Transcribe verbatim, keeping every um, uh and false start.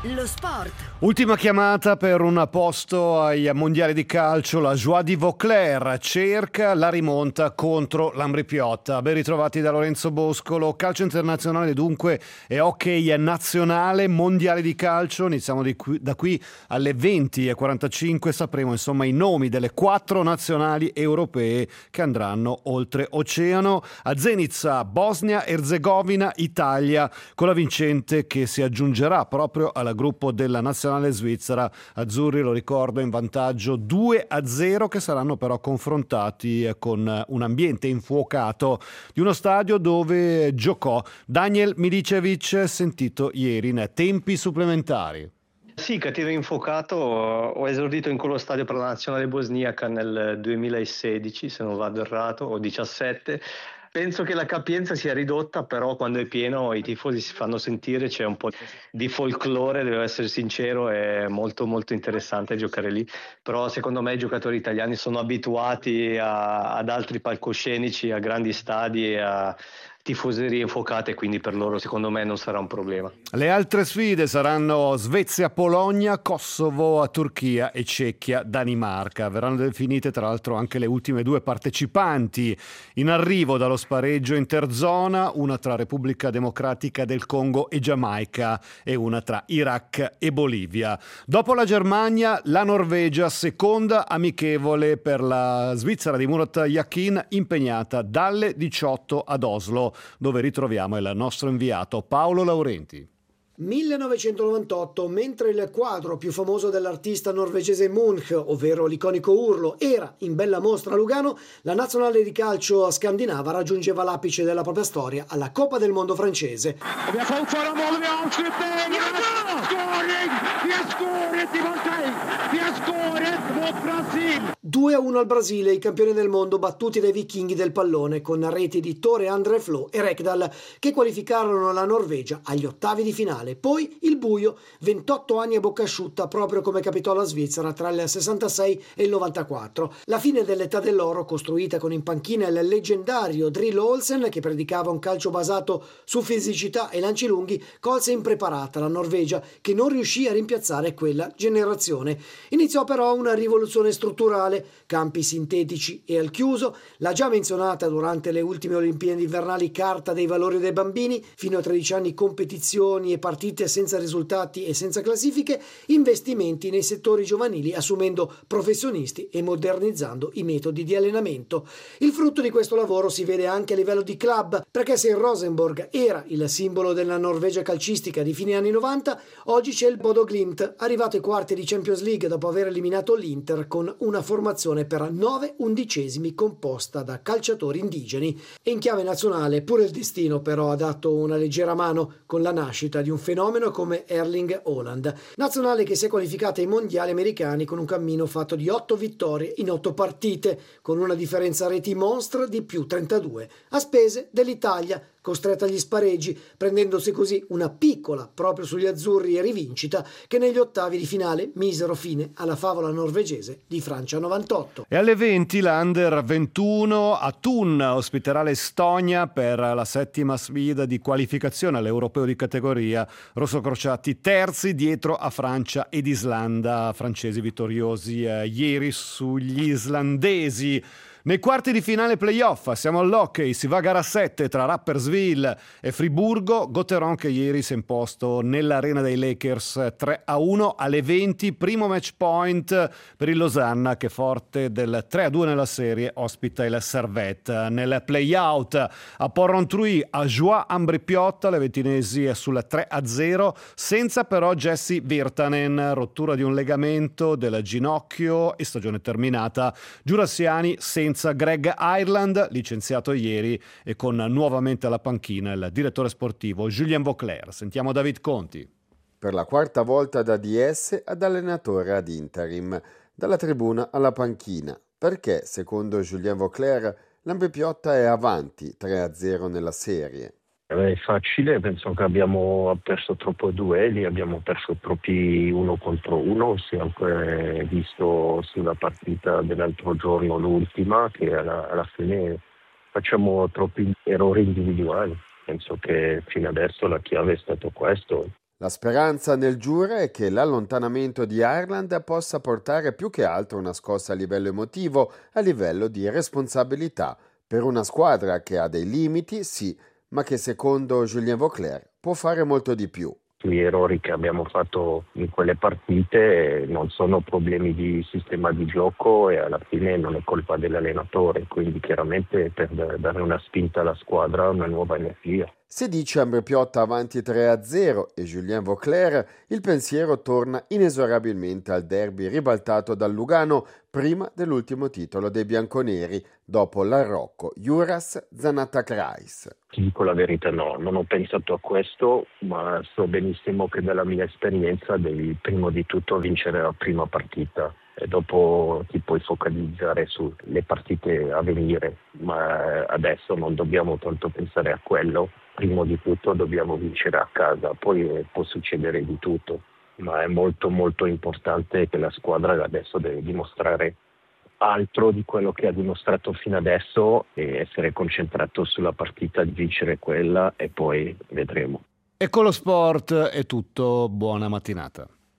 Lo sport. Ultima chiamata per un posto ai mondiali di calcio. La Joie de Vauclair cerca la rimonta contro l'Ambrì-Piotta. Ben ritrovati da Lorenzo Boscolo. Calcio internazionale dunque e hockey nazionale, mondiali di calcio. Iniziamo di qui, da qui alle venti e quarantacinque. Sapremo insomma i nomi delle quattro nazionali europee che andranno oltre oceano. A Zenica, Bosnia, Erzegovina, Italia, con la vincente che si aggiungerà proprio alla gruppo della nazionale svizzera. Azzurri, lo ricordo, in vantaggio due a zero, che saranno però confrontati con un ambiente infuocato di uno stadio dove giocò Daniel Milicevic, sentito ieri in tempi supplementari. Sì, cattivo infuocato. Ho esordito in quello stadio per la nazionale bosniaca nel duemilasedici, se non vado errato, o diciassette. Penso che la capienza sia ridotta, però quando è pieno i tifosi si fanno sentire, c'è un po' di folklore, devo essere sincero, è molto molto interessante giocare lì. Però secondo me i giocatori italiani sono abituati a, ad altri palcoscenici, a grandi stadi e a tifoserie infuocate, quindi per loro secondo me non sarà un problema. Le altre sfide saranno Svezia-Polonia, Kosovo-Turchia e Cecchia-Danimarca. Verranno definite tra l'altro anche le ultime due partecipanti in arrivo dallo spareggio interzona, una tra Repubblica Democratica del Congo e Giamaica e una tra Iraq e Bolivia. Dopo la Germania, la Norvegia, seconda amichevole per la Svizzera di Murat Yakin, impegnata dalle diciotto ad Oslo, dove ritroviamo il nostro inviato Paolo Laurenti. millenovecentonovantotto, mentre il quadro più famoso dell'artista norvegese Munch, ovvero l'iconico Urlo, era in bella mostra a Lugano, la nazionale di calcio scandinava raggiungeva l'apice della propria storia alla Coppa del Mondo francese. due a uno al Brasile, i campioni del mondo battuti dai vichinghi del pallone con reti di Tore Andre Flo e Rekdal, che qualificarono la Norvegia agli ottavi di finale. Poi il buio, ventotto anni a bocca asciutta, proprio come capitò alla Svizzera tra il sessantasei e il novantaquattro. La fine dell'età dell'oro, costruita con in panchina il leggendario Drill Olsen, che predicava un calcio basato su fisicità e lanci lunghi, colse impreparata la Norvegia, che non riuscì a rimpiazzare quella generazione. Iniziò però una rivoluzione strutturale, campi sintetici e al chiuso, la già menzionata durante le ultime Olimpiadi invernali Carta dei valori dei bambini, fino a tredici anni competizioni e partite senza risultati e senza classifiche, investimenti nei settori giovanili assumendo professionisti e modernizzando i metodi di allenamento. Il frutto di questo lavoro si vede anche a livello di club, perché se il Rosenborg era il simbolo della Norvegia calcistica di fine anni novanta, oggi c'è il Bodo Glimt, arrivato ai quarti di Champions League dopo aver eliminato l'Inter con una formazione per nove undicesimi composta da calciatori indigeni. E in chiave nazionale pure il destino però ha dato una leggera mano con la nascita di un fenomeno come Erling Haaland, nazionale che si è qualificata ai mondiali americani con un cammino fatto di otto vittorie in otto partite, con una differenza reti monstra di più trentadue, a spese dell'Italia, costretta agli spareggi, prendendosi così una piccola proprio sugli azzurri e rivincita che negli ottavi di finale misero fine alla favola norvegese di Francia novantotto. E alle venti l'Under ventuno a Thun ospiterà l'Estonia per la settima sfida di qualificazione all'Europeo di categoria. Rossocrociati terzi dietro a Francia ed Islanda, francesi vittoriosi eh, ieri sugli islandesi. Nei quarti di finale playoff siamo all'hockey, si va a gara sette tra Rapperswil e Friburgo. Gauthieron che ieri si è imposto nell'arena dei Lakers tre a uno alle venti, primo match point per il Losanna che forte del tre a due nella serie ospita il Servette. Nel playout a Porrentruy a Joie Ambrì-Piotta le ventinesi sul tre a zero, senza però Jesse Virtanen, rottura di un legamento del ginocchio e stagione terminata. Giurassiani senza Greg Ireland, licenziato ieri, e con nuovamente alla panchina il direttore sportivo Julien Vauclair. Sentiamo David Conti. Per la quarta volta da D S ad allenatore ad interim, dalla tribuna alla panchina, perché, secondo Julien Vauclair, l'Ambrì-Piotta è avanti tre a zero nella serie. È facile, penso che abbiamo perso troppo duelli, abbiamo perso troppi uno contro uno, si è anche visto sulla partita dell'altro giorno, l'ultima, che alla, alla fine facciamo troppi errori individuali. Penso che fino adesso la chiave è stato questo. La speranza nel Giura è che l'allontanamento di Haaland possa portare più che altro una scossa a livello emotivo, a livello di responsabilità, per una squadra che ha dei limiti, sì, ma che secondo Julien Vauclair può fare molto di più. Gli errori che abbiamo fatto in quelle partite non sono problemi di sistema di gioco e alla fine non è colpa dell'allenatore, quindi chiaramente per dare una spinta alla squadra, una nuova energia. Se dice Ambri Piotta avanti tre a zero e Julien Vauclair, il pensiero torna inesorabilmente al derby ribaltato dal Lugano prima dell'ultimo titolo dei bianconeri, dopo l'Arrocco Juras Zanatakrais. Ti dico la verità, no, non ho pensato a questo, ma so benissimo che dalla mia esperienza devi prima di tutto vincere la prima partita e dopo ti puoi focalizzare sulle partite a venire, ma adesso non dobbiamo tanto pensare a quello. Prima di tutto dobbiamo vincere a casa, poi può succedere di tutto, ma è molto molto importante che la squadra adesso deve dimostrare altro di quello che ha dimostrato fino adesso e essere concentrato sulla partita, di vincere quella e poi vedremo. E con lo sport è tutto, buona mattinata.